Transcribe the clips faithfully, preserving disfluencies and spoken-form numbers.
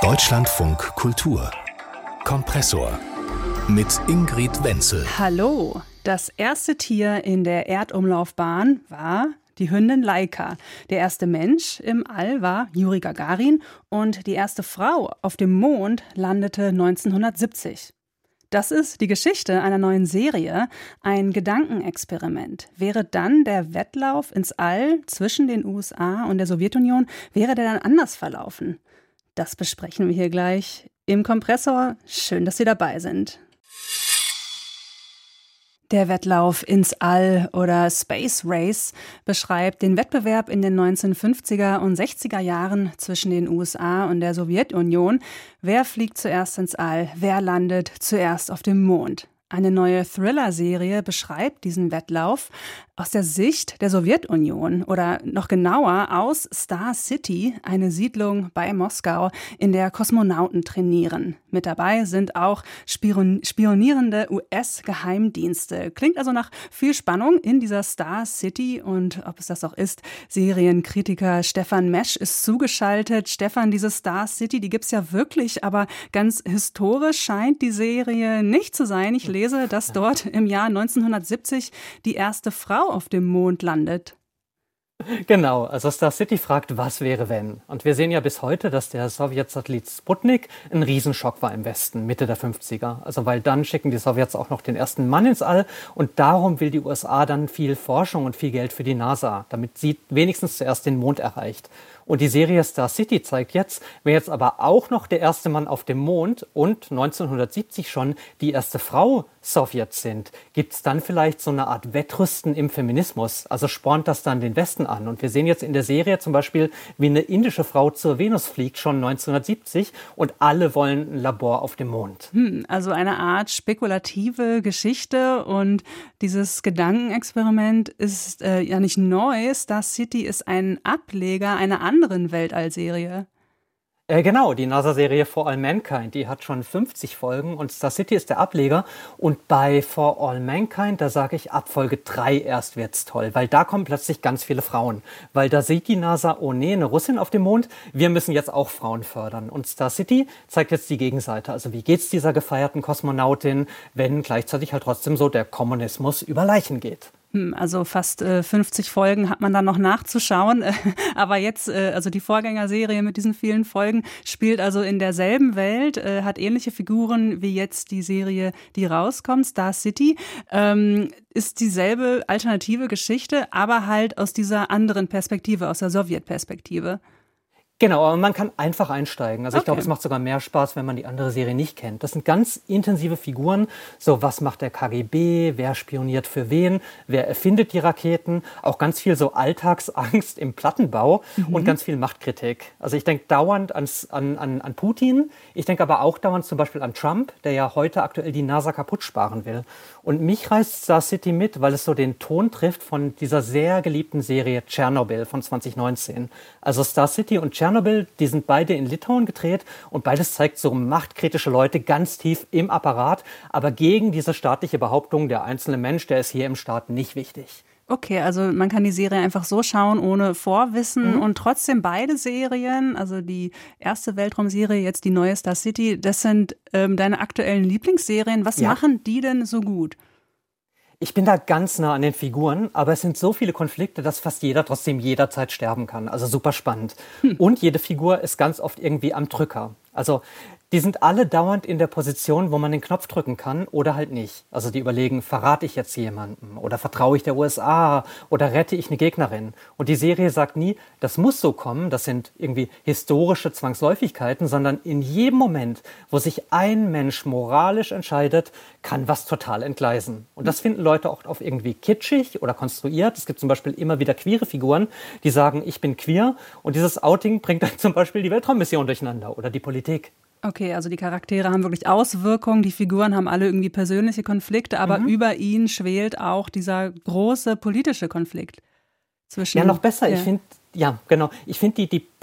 Deutschlandfunk Kultur Kompressor mit Ingrid Wenzel. Hallo, das erste Tier in der Erdumlaufbahn war die Hündin Laika. Der erste Mensch im All war Juri Gagarin und die erste Frau auf dem Mond landete neunzehnhundertsiebzig. Das ist die Geschichte einer neuen Serie, ein Gedankenexperiment. Wäre dann der Wettlauf ins All zwischen den U S A und der Sowjetunion, wäre der dann anders verlaufen? Das besprechen wir hier gleich im Kompressor. Schön, dass Sie dabei sind. Der Wettlauf ins All oder Space Race beschreibt den Wettbewerb in den neunzehnhundertfünfziger und sechziger Jahren zwischen den U S A und der Sowjetunion. Wer fliegt zuerst ins All? Wer landet zuerst auf dem Mond? Eine neue Thriller-Serie beschreibt diesen Wettlauf aus der Sicht der Sowjetunion oder noch genauer aus Star City, eine Siedlung bei Moskau, in der Kosmonauten trainieren. Mit dabei sind auch spion- spionierende U S-Geheimdienste. Klingt also nach viel Spannung in dieser Star City und ob es das auch ist, Serienkritiker Stefan Mesch ist zugeschaltet. Stefan, diese Star City, die gibt's ja wirklich, aber ganz historisch scheint die Serie nicht zu sein. Ich lese, dass dort im Jahr neunzehnhundertsiebzig die erste Frau auf dem Mond landet. Genau, also Star City fragt, was wäre wenn? Und wir sehen ja bis heute, dass der Sowjetsatellit Sputnik ein Riesenschock war im Westen, Mitte der fünfziger. Also weil dann schicken die Sowjets auch noch den ersten Mann ins All und darum will die U S A dann viel Forschung und viel Geld für die NASA, damit sie wenigstens zuerst den Mond erreicht. Und die Serie Star City zeigt jetzt, wer jetzt aber auch noch der erste Mann auf dem Mond und neunzehnhundertsiebzig schon die erste Frau Sowjets sind, gibt es dann vielleicht so eine Art Wettrüsten im Feminismus? Also spornt das dann den Westen an? Und wir sehen jetzt in der Serie zum Beispiel, wie eine indische Frau zur Venus fliegt, schon neunzehnhundertsiebzig und alle wollen ein Labor auf dem Mond. Hm, also eine Art spekulative Geschichte und dieses Gedankenexperiment ist äh, ja nicht neu. Star City ist ein Ableger einer anderen Weltallserie. Äh, genau, die NASA-Serie For All Mankind, die hat schon fünfzig Folgen und Star City ist der Ableger. Und bei For All Mankind, da sage ich, ab Folge drei erst wird's toll, weil da kommen plötzlich ganz viele Frauen. Weil da sieht die NASA, oh nee, eine Russin auf dem Mond, wir müssen jetzt auch Frauen fördern. Und Star City zeigt jetzt die Gegenseite. Also wie geht's dieser gefeierten Kosmonautin, wenn gleichzeitig halt trotzdem so der Kommunismus über Leichen geht? Also fast äh, fünfzig Folgen hat man dann noch nachzuschauen. Aber jetzt, äh, also die Vorgängerserie mit diesen vielen Folgen spielt also in derselben Welt, äh, hat ähnliche Figuren wie jetzt die Serie, die rauskommt, Star City. Ähm, ist dieselbe alternative Geschichte, aber halt aus dieser anderen Perspektive, aus der Sowjetperspektive. Genau, aber man kann einfach einsteigen. Also ich Okay. glaube, es macht sogar mehr Spaß, wenn man die andere Serie nicht kennt. Das sind ganz intensive Figuren. So, was macht der K G B? Wer spioniert für wen? Wer erfindet die Raketen? Auch ganz viel so Alltagsangst im Plattenbau mhm. und ganz viel Machtkritik. Also ich denke dauernd ans, an, an, an Putin. Ich denke aber auch dauernd zum Beispiel an Trump, der ja heute aktuell die NASA kaputt sparen will. Und mich reißt Star City mit, weil es so den Ton trifft von dieser sehr geliebten Serie Tschernobyl von zwanzig neunzehn. Also Star City und Tschernobyl, die sind beide in Litauen gedreht und beides zeigt so machtkritische Leute ganz tief im Apparat, aber gegen diese staatliche Behauptung, der einzelne Mensch, der ist hier im Staat nicht wichtig. Okay, also man kann die Serie einfach so schauen, ohne Vorwissen Mhm. und trotzdem beide Serien, also die erste Weltraumserie, jetzt die neue Star City, das sind ähm, deine aktuellen Lieblingsserien. Was Ja. machen die denn so gut? Ich bin da ganz nah an den Figuren, aber es sind so viele Konflikte, dass fast jeder trotzdem jederzeit sterben kann. Also super spannend. Hm. Und jede Figur ist ganz oft irgendwie am Drücker. Also die sind alle dauernd in der Position, wo man den Knopf drücken kann oder halt nicht. Also die überlegen, verrate ich jetzt jemanden oder vertraue ich der U S A oder rette ich eine Gegnerin? Und die Serie sagt nie, das muss so kommen, das sind irgendwie historische Zwangsläufigkeiten, sondern in jedem Moment, wo sich ein Mensch moralisch entscheidet, kann was total entgleisen. Und das finden Leute auch oft irgendwie kitschig oder konstruiert. Es gibt zum Beispiel immer wieder queere Figuren, die sagen, ich bin queer und dieses Outing bringt dann zum Beispiel die Weltraummission durcheinander oder die Politik. Okay, also die Charaktere haben wirklich Auswirkungen, die Figuren haben alle irgendwie persönliche Konflikte, aber Mhm. über ihnen schwelt auch dieser große politische Konflikt zwischen. Ja, noch besser. Ja. Ich finde, ja, genau. Ich finde, die, die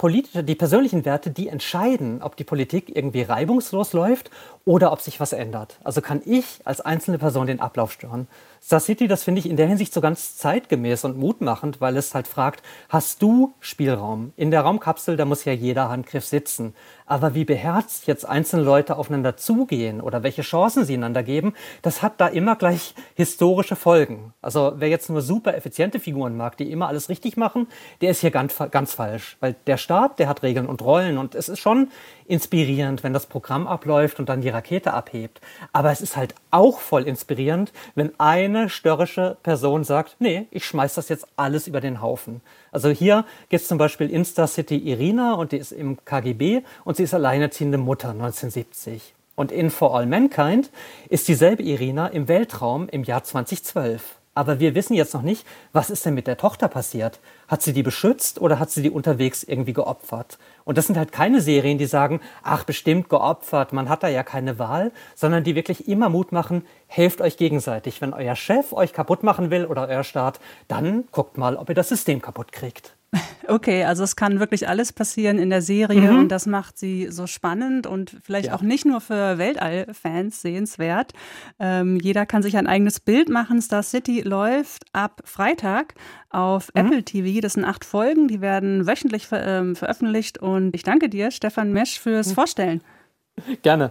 politische, die persönlichen Werte, die entscheiden, ob die Politik irgendwie reibungslos läuft oder ob sich was ändert. Also kann ich als einzelne Person den Ablauf stören. Star City, das finde ich in der Hinsicht so ganz zeitgemäß und mutmachend, weil es halt fragt, hast du Spielraum? In der Raumkapsel, da muss ja jeder Handgriff sitzen. Aber wie beherzt jetzt einzelne Leute aufeinander zugehen oder welche Chancen sie einander geben, das hat da immer gleich historische Folgen. Also wer jetzt nur super effiziente Figuren mag, die immer alles richtig machen, der ist hier ganz, ganz falsch. Weil der Staat, der hat Regeln und Rollen und es ist schon inspirierend, wenn das Programm abläuft und dann die Rakete abhebt. Aber es ist halt auch voll inspirierend, wenn eine störrische Person sagt, nee, ich schmeiß das jetzt alles über den Haufen. Also hier gibt es zum Beispiel in Star City Irina und die ist im K G B und sie ist alleinerziehende Mutter neunzehnhundertsiebzig. Und in For All Mankind ist dieselbe Irina im Weltraum im Jahr zweitausendzwölf. Aber wir wissen jetzt noch nicht, was ist denn mit der Tochter passiert? Hat sie die beschützt oder hat sie die unterwegs irgendwie geopfert? Und das sind halt keine Serien, die sagen, ach, bestimmt geopfert, man hat da ja keine Wahl, sondern die wirklich immer Mut machen, helft euch gegenseitig. Wenn euer Chef euch kaputt machen will oder euer Staat, dann guckt mal, ob ihr das System kaputt kriegt. Okay, also es kann wirklich alles passieren in der Serie mhm. und das macht sie so spannend und vielleicht ja. auch nicht nur für Weltall-Fans sehenswert. Ähm, jeder kann sich ein eigenes Bild machen. Star City läuft ab Freitag auf mhm. Apple T V. Das sind acht Folgen, die werden wöchentlich ver- ähm, veröffentlicht und ich danke dir, Stefan Mesch, fürs mhm. Vorstellen. Gerne.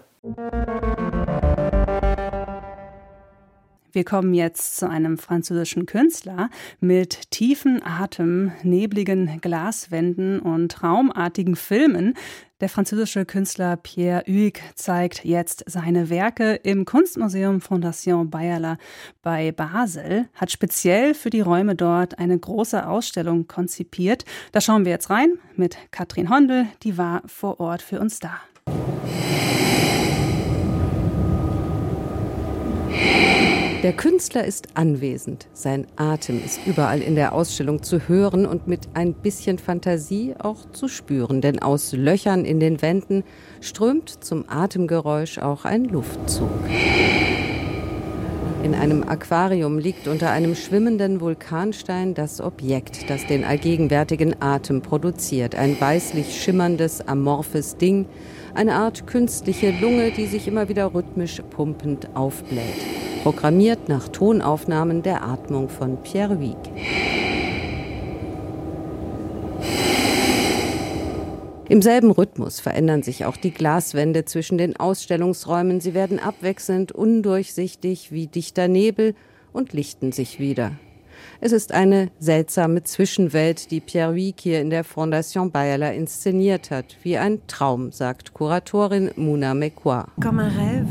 Wir kommen jetzt zu einem französischen Künstler mit tiefen Atem, nebligen Glaswänden und raumartigen Filmen. Der französische Künstler Pierre Huyghe zeigt jetzt seine Werke im Kunstmuseum Fondation Bayerler bei Basel, hat speziell für die Räume dort eine große Ausstellung konzipiert. Da schauen wir jetzt rein mit Katrin Hondel, die war vor Ort für uns da. Der Künstler ist anwesend. Sein Atem ist überall in der Ausstellung zu hören und mit ein bisschen Fantasie auch zu spüren. Denn aus Löchern in den Wänden strömt zum Atemgeräusch auch ein Luftzug. In einem Aquarium liegt unter einem schwimmenden Vulkanstein das Objekt, das den allgegenwärtigen Atem produziert. Ein weißlich schimmerndes, amorphes Ding, eine Art künstliche Lunge, die sich immer wieder rhythmisch pumpend aufbläht. Programmiert nach Tonaufnahmen der Atmung von Pierre Huyghe. Im selben Rhythmus verändern sich auch die Glaswände zwischen den Ausstellungsräumen. Sie werden abwechselnd undurchsichtig wie dichter Nebel und lichten sich wieder. Es ist eine seltsame Zwischenwelt, die Pierre Huyghe hier in der Fondation Bayerler inszeniert hat. Wie ein Traum, sagt Kuratorin Mouna Mekwa. Comme un rêve.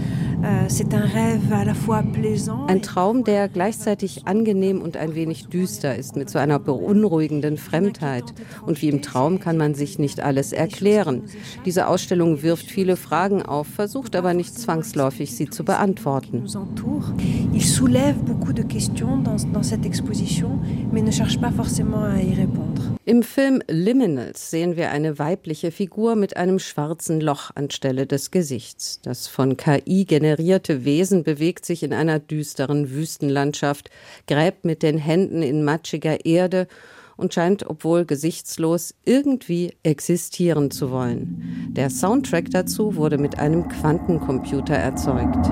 Ein Traum, der gleichzeitig angenehm und ein wenig düster ist, mit so einer beunruhigenden Fremdheit. Und wie im Traum kann man sich nicht alles erklären. Diese Ausstellung wirft viele Fragen auf, versucht aber nicht zwangsläufig, sie zu beantworten. Il soulève beaucoup de questions dans, dans cette exposition, mais ne cherche pas forcément à y répondre. Im Film Liminals sehen wir eine weibliche Figur mit einem schwarzen Loch anstelle des Gesichts. Das von K I generierte Wesen bewegt sich in einer düsteren Wüstenlandschaft, gräbt mit den Händen in matschiger Erde und scheint, obwohl gesichtslos, irgendwie existieren zu wollen. Der Soundtrack dazu wurde mit einem Quantencomputer erzeugt.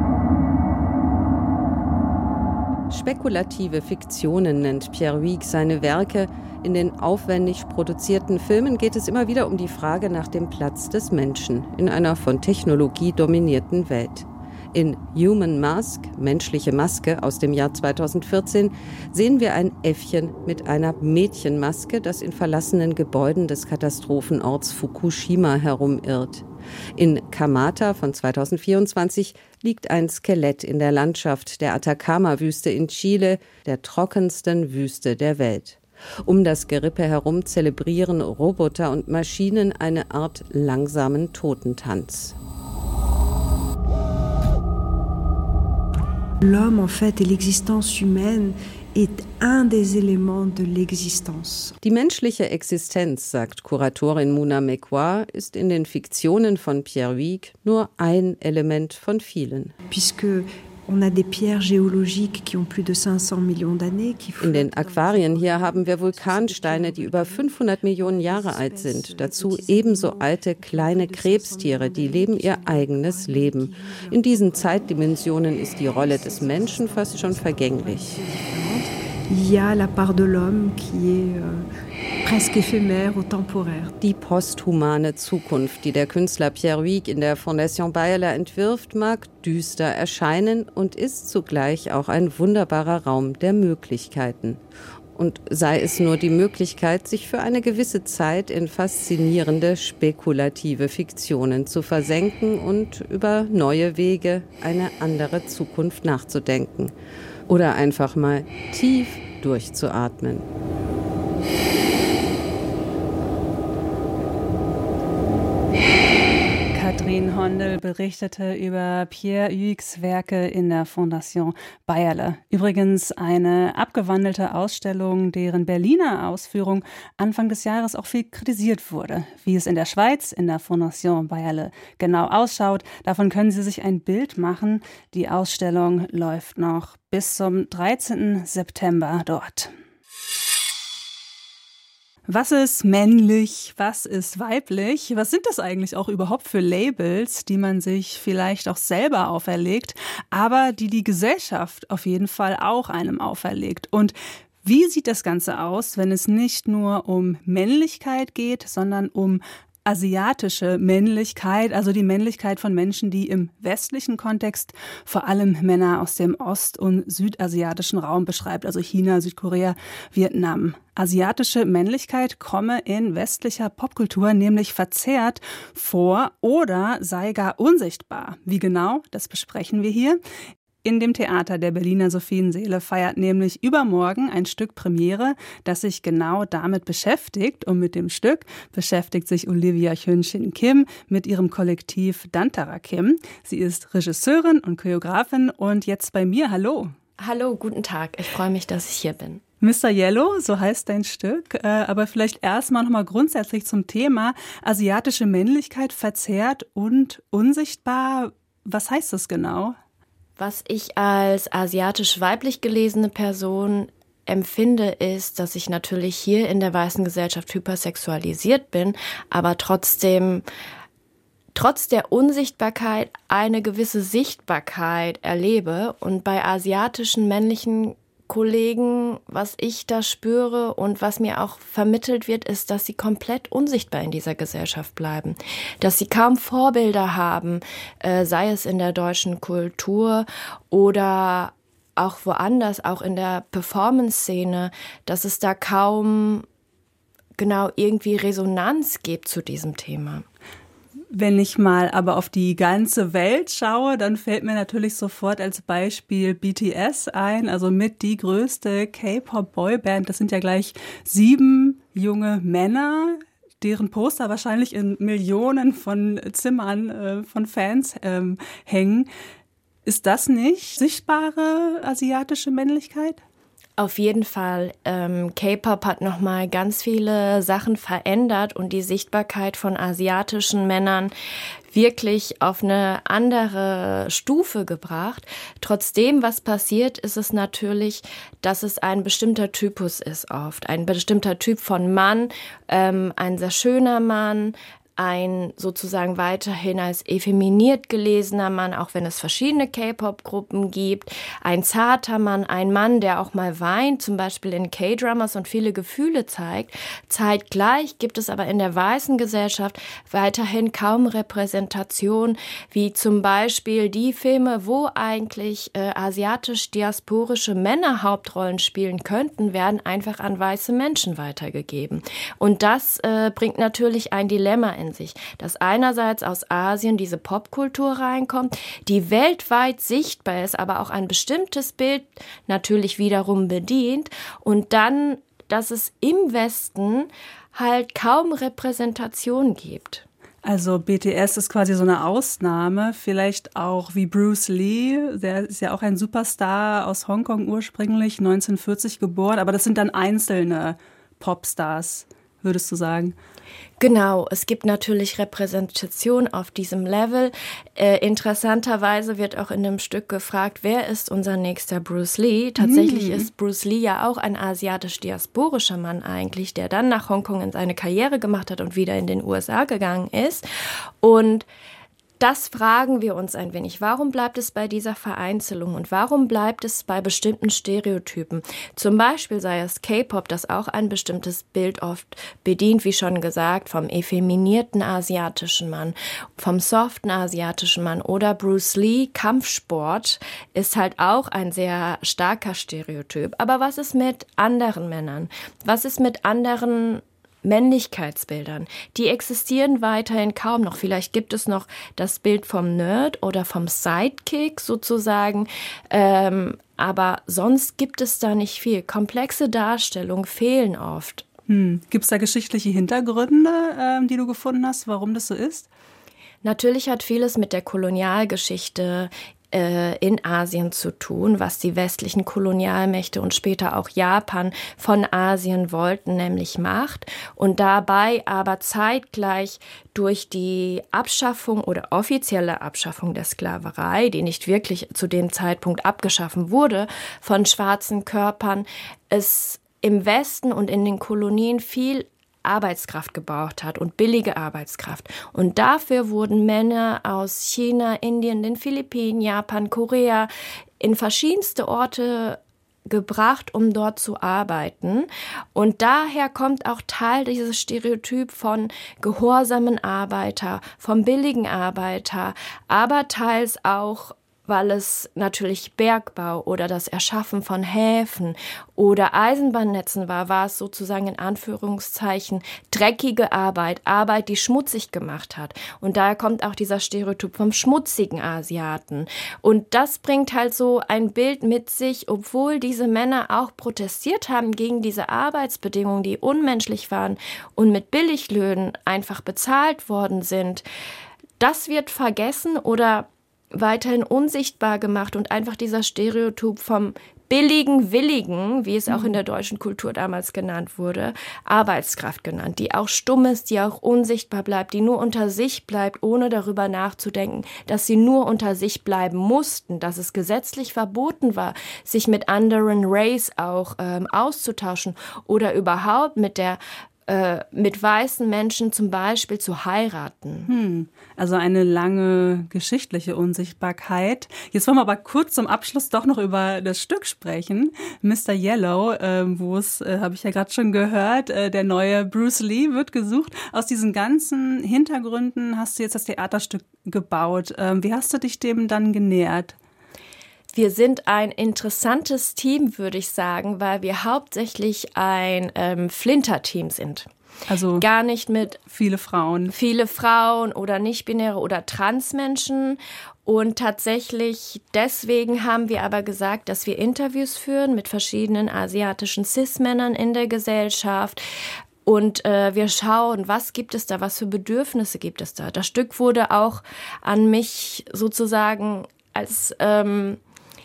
Spekulative Fiktionen nennt Pierre Huyghe seine Werke. In den aufwendig produzierten Filmen geht es immer wieder um die Frage nach dem Platz des Menschen in einer von Technologie dominierten Welt. In Human Mask, menschliche Maske aus dem Jahr zweitausendvierzehn, sehen wir ein Äffchen mit einer Mädchenmaske, das in verlassenen Gebäuden des Katastrophenorts Fukushima herumirrt. In Kamata von zweitausendvierundzwanzig liegt ein Skelett in der Landschaft der Atacama-Wüste in Chile, der trockensten Wüste der Welt. Um das Gerippe herum zelebrieren Roboter und Maschinen eine Art langsamen Totentanz. L'homme, en fait, et l'existence humaine est un des éléments de l'existence. Die menschliche Existenz, sagt Kuratorin Mouna Mekwa, ist in den Fiktionen von Pierre Huyghe nur ein Element von vielen. Puisque On a des pierres géologiques qui ont plus de cinq cents millions d'années. In den Aquarien hier haben wir Vulkansteine, die über fünfhundert Millionen Jahre alt sind. Dazu ebenso alte kleine Krebstiere, die leben ihr eigenes Leben. In diesen Zeitdimensionen ist die Rolle des Menschen fast schon vergänglich. Il y a la part de l'homme qui est euh, presque éphémère ou temporaire. Die posthumane Zukunft, die der Künstler Pierre Huyghe in der Fondation Bayerle entwirft, mag düster erscheinen und ist zugleich auch ein wunderbarer Raum der Möglichkeiten. Und sei es nur die Möglichkeit, sich für eine gewisse Zeit in faszinierende, spekulative Fiktionen zu versenken und über neue Wege, eine andere Zukunft nachzudenken. Oder einfach mal tief durchzuatmen. Katrin Hondel berichtete über Pierre Huyghes Werke in der Fondation Bayerle. Übrigens eine abgewandelte Ausstellung, deren Berliner Ausführung Anfang des Jahres auch viel kritisiert wurde. Wie es in der Schweiz in der Fondation Bayerle genau ausschaut, davon können Sie sich ein Bild machen. Die Ausstellung läuft noch bis zum dreizehnten September dort. Was ist männlich? Was ist weiblich? Was sind das eigentlich auch überhaupt für Labels, die man sich vielleicht auch selber auferlegt, aber die die Gesellschaft auf jeden Fall auch einem auferlegt? Und wie sieht das Ganze aus, wenn es nicht nur um Männlichkeit geht, sondern um asiatische Männlichkeit, also die Männlichkeit von Menschen, die im westlichen Kontext vor allem Männer aus dem ost- und südasiatischen Raum beschreibt, also China, Südkorea, Vietnam. Asiatische Männlichkeit komme in westlicher Popkultur nämlich verzerrt vor oder sei gar unsichtbar. Wie genau, das besprechen wir hier. In dem Theater der Berliner Sophienseele feiert nämlich übermorgen ein Stück Premiere, das sich genau damit beschäftigt. Und mit dem Stück beschäftigt sich Olivia Hyun-Shin Kim mit ihrem Kollektiv Dantara Kim. Sie ist Regisseurin und Choreografin und jetzt bei mir. Hallo. Hallo, guten Tag. Ich freue mich, dass ich hier bin. Mister Yellow, so heißt dein Stück, aber vielleicht erstmal nochmal grundsätzlich zum Thema asiatische Männlichkeit verzerrt und unsichtbar. Was heißt das genau? Was ich als asiatisch weiblich gelesene Person empfinde, ist, dass ich natürlich hier in der weißen Gesellschaft hypersexualisiert bin, aber trotzdem, trotz der Unsichtbarkeit eine gewisse Sichtbarkeit erlebe. Und bei asiatischen männlichen Kollegen, was ich da spüre und was mir auch vermittelt wird, ist, dass sie komplett unsichtbar in dieser Gesellschaft bleiben. Dass sie kaum Vorbilder haben, äh, sei es in der deutschen Kultur oder auch woanders, auch in der Performance-Szene, dass es da kaum genau irgendwie Resonanz gibt zu diesem Thema. Wenn ich mal aber auf die ganze Welt schaue, dann fällt mir natürlich sofort als Beispiel B T S ein, also mit die größte K-Pop-Boyband. Das sind ja gleich sieben junge Männer, deren Poster wahrscheinlich in Millionen von Zimmern äh, von Fans ähm, hängen. Ist das nicht sichtbare asiatische Männlichkeit? Auf jeden Fall. Ähm, K-Pop hat nochmal ganz viele Sachen verändert und die Sichtbarkeit von asiatischen Männern wirklich auf eine andere Stufe gebracht. Trotzdem, was passiert, ist es natürlich, dass es ein bestimmter Typus ist oft. Ein bestimmter Typ von Mann, ähm, ein sehr schöner Mann, ein sozusagen weiterhin als effeminiert gelesener Mann, auch wenn es verschiedene K-Pop-Gruppen gibt, ein zarter Mann, ein Mann, der auch mal weint, zum Beispiel in K-Dramas und viele Gefühle zeigt. Zeitgleich gibt es aber in der weißen Gesellschaft weiterhin kaum Repräsentation, wie zum Beispiel die Filme, wo eigentlich äh, asiatisch-diasporische Männer Hauptrollen spielen könnten, werden einfach an weiße Menschen weitergegeben. Und das äh, bringt natürlich ein Dilemma in sich, dass einerseits aus Asien diese Popkultur reinkommt, die weltweit sichtbar ist, aber auch ein bestimmtes Bild natürlich wiederum bedient und dann, dass es im Westen halt kaum Repräsentation gibt. Also B T S ist quasi so eine Ausnahme, vielleicht auch wie Bruce Lee, der ist ja auch ein Superstar aus Hongkong ursprünglich, neunzehnhundertvierzig geboren, aber das sind dann einzelne Popstars. würdest du sagen? Genau, es gibt natürlich Repräsentation auf diesem Level. Äh, interessanterweise wird auch in dem Stück gefragt, wer ist unser nächster Bruce Lee? Tatsächlich mm. ist Bruce Lee ja auch ein asiatisch-diasporischer Mann eigentlich, der dann nach Hongkong in seine Karriere gemacht hat und wieder in den U S A gegangen ist. Und das fragen wir uns ein wenig. Warum bleibt es bei dieser Vereinzelung und warum bleibt es bei bestimmten Stereotypen? Zum Beispiel sei es K-Pop, das auch ein bestimmtes Bild oft bedient, wie schon gesagt, vom effeminierten asiatischen Mann, vom soften asiatischen Mann oder Bruce Lee, Kampfsport ist halt auch ein sehr starker Stereotyp. Aber was ist mit anderen Männern? Was ist mit anderen Männlichkeitsbildern? Die existieren weiterhin kaum noch. Vielleicht gibt es noch das Bild vom Nerd oder vom Sidekick sozusagen, ähm, aber sonst gibt es da nicht viel. Komplexe Darstellungen fehlen oft. Hm. Gibt es da geschichtliche Hintergründe, ähm, die du gefunden hast, warum das so ist? Natürlich hat vieles mit der Kolonialgeschichte in Asien zu tun, was die westlichen Kolonialmächte und später auch Japan von Asien wollten, nämlich Macht. Und dabei aber zeitgleich durch die Abschaffung oder offizielle Abschaffung der Sklaverei, die nicht wirklich zu dem Zeitpunkt abgeschaffen wurde, von schwarzen Körpern, es im Westen und in den Kolonien viel Arbeitskraft gebraucht hat und billige Arbeitskraft. Und dafür wurden Männer aus China, Indien, den Philippinen, Japan, Korea in verschiedenste Orte gebracht, um dort zu arbeiten. Und daher kommt auch Teil dieses Stereotyp von gehorsamen Arbeiter, vom billigen Arbeiter, aber teils auch, weil es natürlich Bergbau oder das Erschaffen von Häfen oder Eisenbahnnetzen war, war es sozusagen in Anführungszeichen dreckige Arbeit, Arbeit, die schmutzig gemacht hat. Und daher kommt auch dieser Stereotyp vom schmutzigen Asiaten. Und das bringt halt so ein Bild mit sich, obwohl diese Männer auch protestiert haben gegen diese Arbeitsbedingungen, die unmenschlich waren und mit Billiglöhnen einfach bezahlt worden sind. Das wird vergessen oder weiterhin unsichtbar gemacht und einfach dieser Stereotyp vom billigen Willigen, wie es auch in der deutschen Kultur damals genannt wurde, Arbeitskraft genannt, die auch stumm ist, die auch unsichtbar bleibt, die nur unter sich bleibt, ohne darüber nachzudenken, dass sie nur unter sich bleiben mussten, dass es gesetzlich verboten war, sich mit anderen Race auch ähm, auszutauschen oder überhaupt mit der mit weißen Menschen zum Beispiel zu heiraten. Hm, also eine lange geschichtliche Unsichtbarkeit. Jetzt wollen wir aber kurz zum Abschluss doch noch über das Stück sprechen. Mister Yellow, äh, wo es, äh, habe ich ja gerade schon gehört, äh, der neue Bruce Lee wird gesucht. Aus diesen ganzen Hintergründen hast du jetzt das Theaterstück gebaut. Ähm, wie hast du dich dem dann genähert? Wir sind ein interessantes Team, würde ich sagen, weil wir hauptsächlich ein ähm, Flinter-Team sind. Also gar nicht mit viele Frauen. Viele Frauen oder nicht-binäre oder Transmenschen. Und tatsächlich deswegen haben wir aber gesagt, dass wir Interviews führen mit verschiedenen asiatischen Cis-Männern in der Gesellschaft. Und äh, wir schauen, was gibt es da, was für Bedürfnisse gibt es da. Das Stück wurde auch an mich sozusagen als ähm,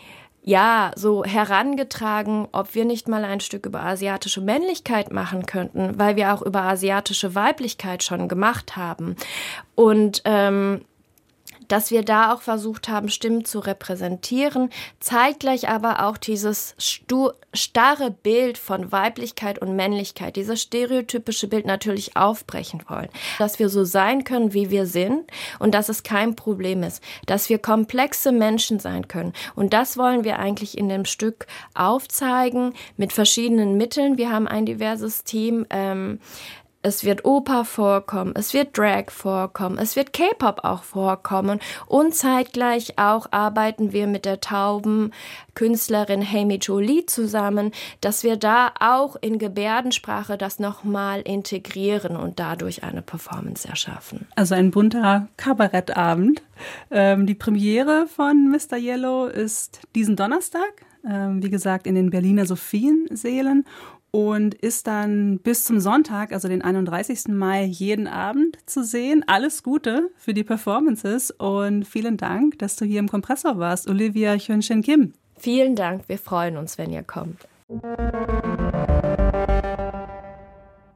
ja, so herangetragen, ob wir nicht mal ein Stück über asiatische Männlichkeit machen könnten, weil wir auch über asiatische Weiblichkeit schon gemacht haben. Und ähm, dass wir da auch versucht haben, Stimmen zu repräsentieren, zeitgleich aber auch dieses stu- starre Bild von Weiblichkeit und Männlichkeit, dieses stereotypische Bild natürlich aufbrechen wollen. Dass wir so sein können, wie wir sind und dass es kein Problem ist, dass wir komplexe Menschen sein können. Und das wollen wir eigentlich in dem Stück aufzeigen mit verschiedenen Mitteln. Wir haben ein diverses Team, ähm, es wird Oper vorkommen, es wird Drag vorkommen, es wird K-Pop auch vorkommen und zeitgleich auch arbeiten wir mit der tauben Künstlerin Hemi Jolie zusammen, dass wir da auch in Gebärdensprache das nochmal integrieren und dadurch eine Performance erschaffen. Also ein bunter Kabarettabend. Ähm, die Premiere von Mister Yellow ist diesen Donnerstag, ähm, wie gesagt, in den Berliner Sophiensälen. Und ist dann bis zum Sonntag, also den einunddreißigsten Mai, jeden Abend zu sehen. Alles Gute für die Performances und vielen Dank, dass du hier im Kompressor warst, Olivia Hyun-Shin Kim. Vielen Dank, wir freuen uns, wenn ihr kommt.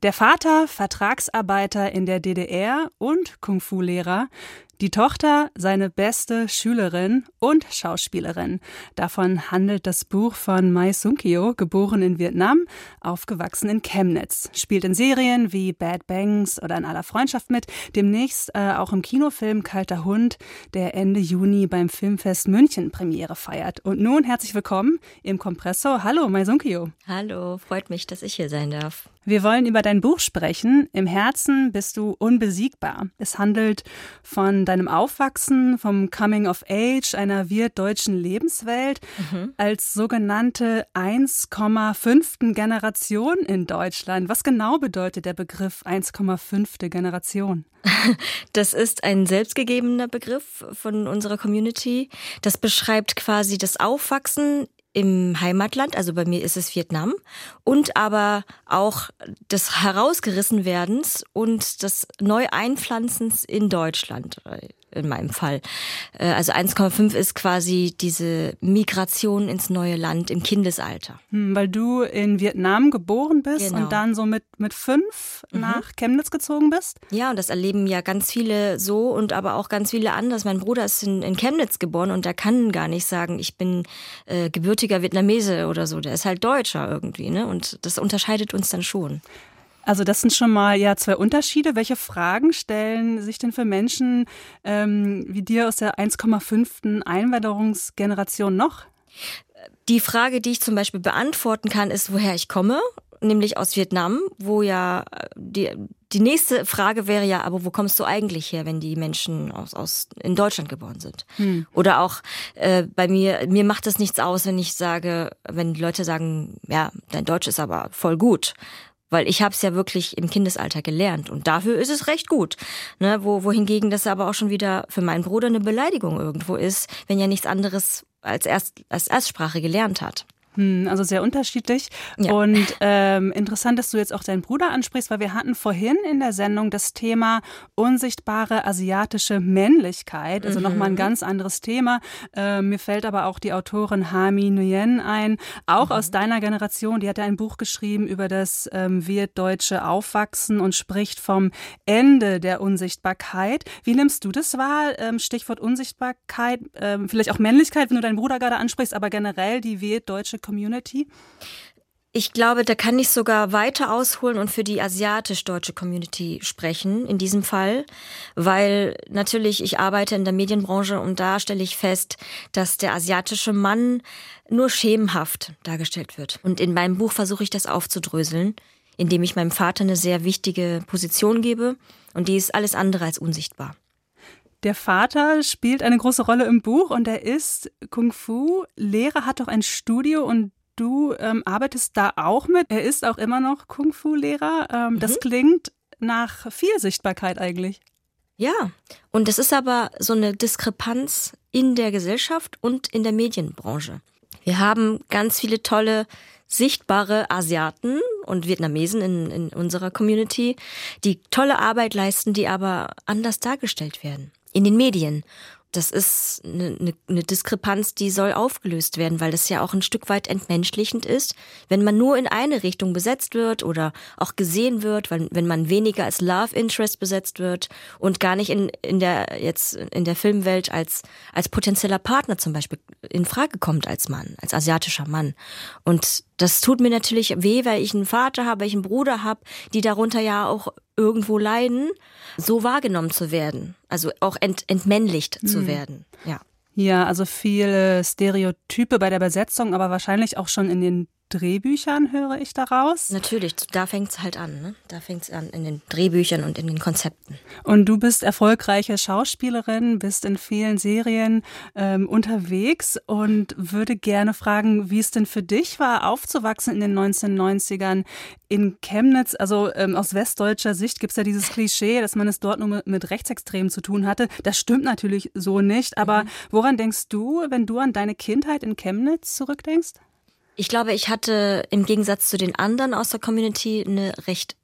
Der Vater Vertragsarbeiter in der D D R und Kung-Fu-Lehrer. Die Tochter seine beste Schülerin und Schauspielerin. Davon handelt das Buch von Mai Sung-kyo, geboren in Vietnam, aufgewachsen in Chemnitz. Spielt in Serien wie Bad Banks oder In aller Freundschaft mit. Demnächst äh, auch im Kinofilm Kalter Hund, der Ende Juni beim Filmfest München Premiere feiert. Und nun herzlich willkommen im Kompressor. Hallo, Mai Sung-kyo. Hallo, freut mich, dass ich hier sein darf. Wir wollen über dein Buch sprechen. Im Herzen bist du unbesiegbar. Es handelt von deinem Aufwachsen, vom Coming of Age, einer wirtdeutschen Lebenswelt, mhm. als sogenannte eins Komma fünf. Generation in Deutschland. Was genau bedeutet der Begriff eins Komma fünf. Generation? Das ist ein selbstgegebener Begriff von unserer Community. Das beschreibt quasi das Aufwachsen im Heimatland, also bei mir ist es Vietnam, und aber auch des Herausgerissenwerdens und des Neueinpflanzens in Deutschland, in meinem Fall. Also eins Komma fünf ist quasi diese Migration ins neue Land im Kindesalter. Hm, weil du in Vietnam geboren bist genau. und dann so mit, mit fünf mhm. nach Chemnitz gezogen bist? Ja, und das erleben ja ganz viele so und aber auch ganz viele anders. Mein Bruder ist in, in Chemnitz geboren und der kann gar nicht sagen, ich bin äh, gebürtiger Vietnamese oder so. Der ist halt Deutscher irgendwie, ne? Und das unterscheidet uns dann schon. Also das sind schon mal ja zwei Unterschiede. Welche Fragen stellen sich denn für Menschen ähm, wie dir aus der eins Komma fünf. Einwanderungsgeneration noch? Die Frage, die ich zum Beispiel beantworten kann, ist, woher ich komme, nämlich aus Vietnam, wo ja die, die nächste Frage wäre ja, aber wo kommst du eigentlich her, wenn die Menschen aus, aus in Deutschland geboren sind? Hm. Oder auch äh, bei mir, mir macht es nichts aus, wenn ich sage, wenn die Leute sagen, ja, dein Deutsch ist aber voll gut. Weil ich habe es ja wirklich im Kindesalter gelernt und dafür ist es recht gut. Ne, wo, wohingegen das aber auch schon wieder für meinen Bruder eine Beleidigung irgendwo ist, wenn er nichts anderes als, Erst, als Erstsprache gelernt hat. Also sehr unterschiedlich. Ja. Und ähm, interessant, dass du jetzt auch deinen Bruder ansprichst, weil wir hatten vorhin in der Sendung das Thema unsichtbare asiatische Männlichkeit. Also mhm. nochmal ein ganz anderes Thema. Äh, mir fällt aber auch die Autorin Ha Mi Nguyen ein, auch mhm. aus deiner Generation. Die hat ja ein Buch geschrieben über das ähm, wirtdeutsche Aufwachsen und spricht vom Ende der Unsichtbarkeit. Wie nimmst du das wahr? Ähm, Stichwort Unsichtbarkeit, ähm, vielleicht auch Männlichkeit, wenn du deinen Bruder gerade ansprichst, aber generell die wirtdeutsche Community? Ich glaube, da kann ich sogar weiter ausholen und für die asiatisch-deutsche Community sprechen in diesem Fall, weil natürlich ich arbeite in der Medienbranche und da stelle ich fest, dass der asiatische Mann nur schemenhaft dargestellt wird. Und in meinem Buch versuche ich das aufzudröseln, indem ich meinem Vater eine sehr wichtige Position gebe und die ist alles andere als unsichtbar. Der Vater spielt eine große Rolle im Buch und er ist Kung-Fu-Lehrer, hat doch ein Studio und du ähm, arbeitest da auch mit. Er ist auch immer noch Kung-Fu-Lehrer. Ähm, mhm. Das klingt nach viel Sichtbarkeit eigentlich. Ja, und das ist aber so eine Diskrepanz in der Gesellschaft und in der Medienbranche. Wir haben ganz viele tolle sichtbare Asiaten und Vietnamesen in, in unserer Community, die tolle Arbeit leisten, die aber anders dargestellt werden. In den Medien. Das ist eine, eine, eine Diskrepanz, die soll aufgelöst werden, weil das ja auch ein Stück weit entmenschlichend ist, wenn man nur in eine Richtung besetzt wird oder auch gesehen wird, wenn, wenn man weniger als Love Interest besetzt wird und gar nicht in, in der jetzt in der Filmwelt als als potenzieller Partner zum Beispiel in Frage kommt als Mann, als asiatischer Mann. Und das tut mir natürlich weh, weil ich einen Vater habe, weil ich einen Bruder habe, die darunter ja auch irgendwo leiden, so wahrgenommen zu werden. Also auch ent, entmännlicht mhm. zu werden. Ja. Ja, also viele Stereotype bei der Besetzung, aber wahrscheinlich auch schon in den Drehbüchern, höre ich daraus. Natürlich, da fängt es halt an. Ne? Da fängt es an in den Drehbüchern und in den Konzepten. Und du bist erfolgreiche Schauspielerin, bist in vielen Serien ähm, unterwegs und würde gerne fragen, wie es denn für dich war, aufzuwachsen in den neunzehnhundertneunzigern in Chemnitz. Also ähm, aus westdeutscher Sicht gibt es ja dieses Klischee, dass man es dort nur mit, mit Rechtsextremen zu tun hatte. Das stimmt natürlich so nicht. Aber mhm. woran denkst du, wenn du an deine Kindheit in Chemnitz zurückdenkst? Ich glaube, ich hatte im Gegensatz zu den anderen aus der Community eine recht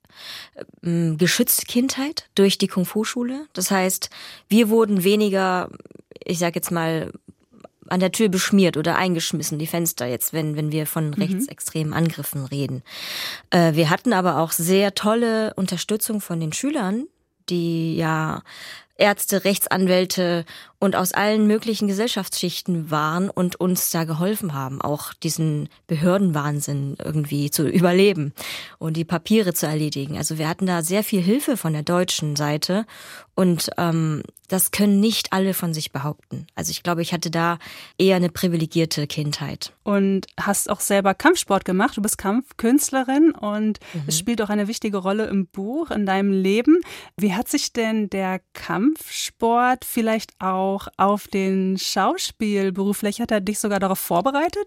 äh, geschützte Kindheit durch die Kung-Fu-Schule. Das heißt, wir wurden weniger, ich sag jetzt mal, an der Tür beschmiert oder eingeschmissen, die Fenster jetzt, wenn, wenn wir von rechtsextremen Angriffen reden. Äh, wir hatten aber auch sehr tolle Unterstützung von den Schülern, die ja Ärzte, Rechtsanwälte und aus allen möglichen Gesellschaftsschichten waren und uns da geholfen haben, auch diesen Behördenwahnsinn irgendwie zu überleben und die Papiere zu erledigen. Also wir hatten da sehr viel Hilfe von der deutschen Seite und ähm, das können nicht alle von sich behaupten. Also ich glaube, ich hatte da eher eine privilegierte Kindheit. Und hast auch selber Kampfsport gemacht. Du bist Kampfkünstlerin und mhm. es spielt auch eine wichtige Rolle im Buch, in deinem Leben. Wie hat sich denn der Kampfsport vielleicht auch auf den Schauspielberuf, vielleicht hat er dich sogar darauf vorbereitet?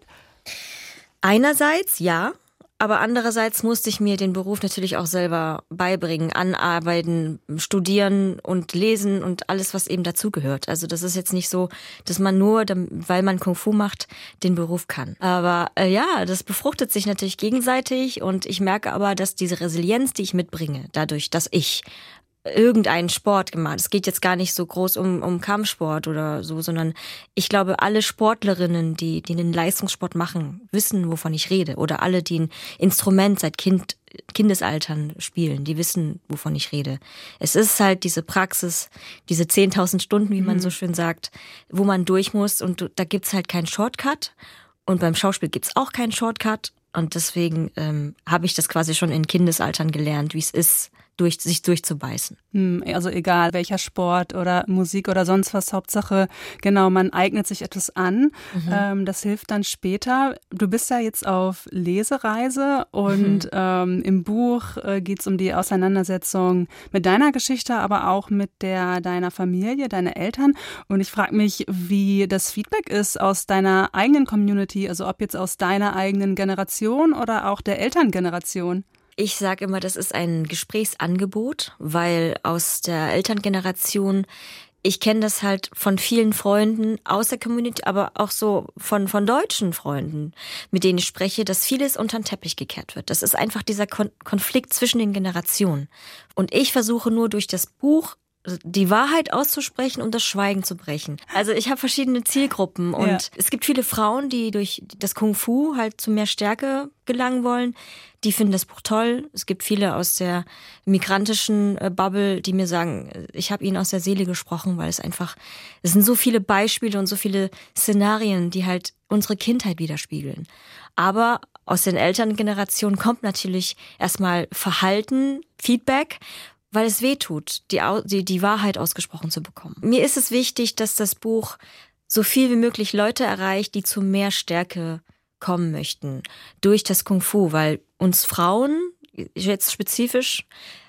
Einerseits ja, aber andererseits musste ich mir den Beruf natürlich auch selber beibringen, anarbeiten, studieren und lesen und alles, was eben dazugehört. Also das ist jetzt nicht so, dass man nur, weil man Kung Fu macht, den Beruf kann. Aber äh, ja, das befruchtet sich natürlich gegenseitig und ich merke aber, dass diese Resilienz, die ich mitbringe, dadurch, dass ich irgendeinen Sport gemacht. Es geht jetzt gar nicht so groß um, um Kampfsport oder so, sondern ich glaube, alle Sportlerinnen, die, die einen Leistungssport machen, wissen, wovon ich rede. Oder alle, die ein Instrument seit Kind, Kindesaltern spielen, die wissen, wovon ich rede. Es ist halt diese Praxis, diese zehntausend Stunden, wie man mhm. so schön sagt, wo man durch muss und da gibt's halt keinen Shortcut. Und beim Schauspiel gibt's auch keinen Shortcut. Und deswegen ähm, habe ich das quasi schon in Kindesaltern gelernt, wie es ist, durch, sich durchzubeißen. Also egal welcher Sport oder Musik oder sonst was, Hauptsache, genau, man eignet sich etwas an. Mhm. Ähm, das hilft dann später. Du bist ja jetzt auf Lesereise und mhm. ähm, im Buch äh, geht es um die Auseinandersetzung mit deiner Geschichte, aber auch mit der deiner Familie, deiner Eltern. Und ich frage mich, wie das Feedback ist aus deiner eigenen Community, also ob jetzt aus deiner eigenen Generation oder auch der Elterngeneration. Ich sage immer, das ist ein Gesprächsangebot, weil aus der Elterngeneration, ich kenne das halt von vielen Freunden aus der Community, aber auch so von, von deutschen Freunden, mit denen ich spreche, dass vieles unter den Teppich gekehrt wird. Das ist einfach dieser Kon- Konflikt zwischen den Generationen. Und ich versuche nur durch das Buch die Wahrheit auszusprechen und das Schweigen zu brechen. Also ich habe verschiedene Zielgruppen und ja. es gibt viele Frauen, die durch das Kung Fu halt zu mehr Stärke gelangen wollen. Die finden das Buch toll. Es gibt viele aus der migrantischen Bubble, die mir sagen, ich habe ihnen aus der Seele gesprochen, weil es einfach, es sind so viele Beispiele und so viele Szenarien, die halt unsere Kindheit widerspiegeln. Aber aus den Elterngenerationen kommt natürlich erstmal Verhalten, Feedback, weil es weh tut, die, die, die Wahrheit ausgesprochen zu bekommen. Mir ist es wichtig, dass das Buch so viel wie möglich Leute erreicht, die zu mehr Stärke kommen möchten durch das Kung Fu, weil uns Frauen, jetzt spezifisch,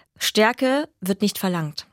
Stärke wird nicht verlangt.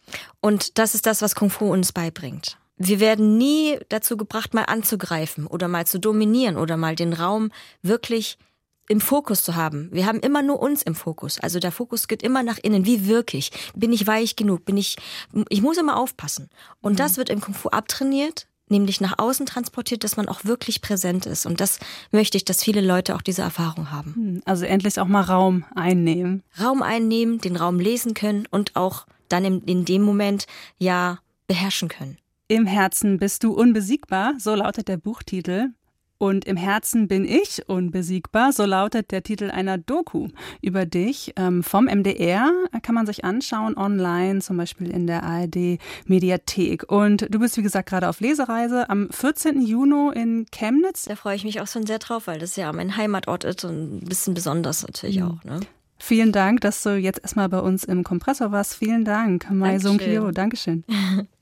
Und das ist das, was Kung Fu uns beibringt. Wir werden nie dazu gebracht, mal anzugreifen oder mal zu dominieren oder mal den Raum wirklich im Fokus zu haben. Wir haben immer nur uns im Fokus. Also der Fokus geht immer nach innen. Wie wirke ich? Bin ich weich genug? Bin ich, ich muss immer aufpassen. Und mhm. das wird im Kung Fu abtrainiert, nämlich nach außen transportiert, dass man auch wirklich präsent ist. Und das möchte ich, dass viele Leute auch diese Erfahrung haben. Also endlich auch mal Raum einnehmen. Raum einnehmen, den Raum lesen können und auch dann in, in dem Moment ja beherrschen können. Im Herzen bist du unbesiegbar, so lautet der Buchtitel. Und im Herzen bin ich unbesiegbar, so lautet der Titel einer Doku über dich. Ähm, vom M D R kann man sich anschauen, online, zum Beispiel in der A R D-Mediathek. Und du bist, wie gesagt, gerade auf Lesereise am vierzehnten Juni in Chemnitz. Da freue ich mich auch schon sehr drauf, weil das ja mein Heimatort ist und ein bisschen besonders natürlich mhm. auch. Ne? Vielen Dank, dass du jetzt erstmal bei uns im Kompressor warst. Vielen Dank, Mai Sung Kyo. Dankeschön.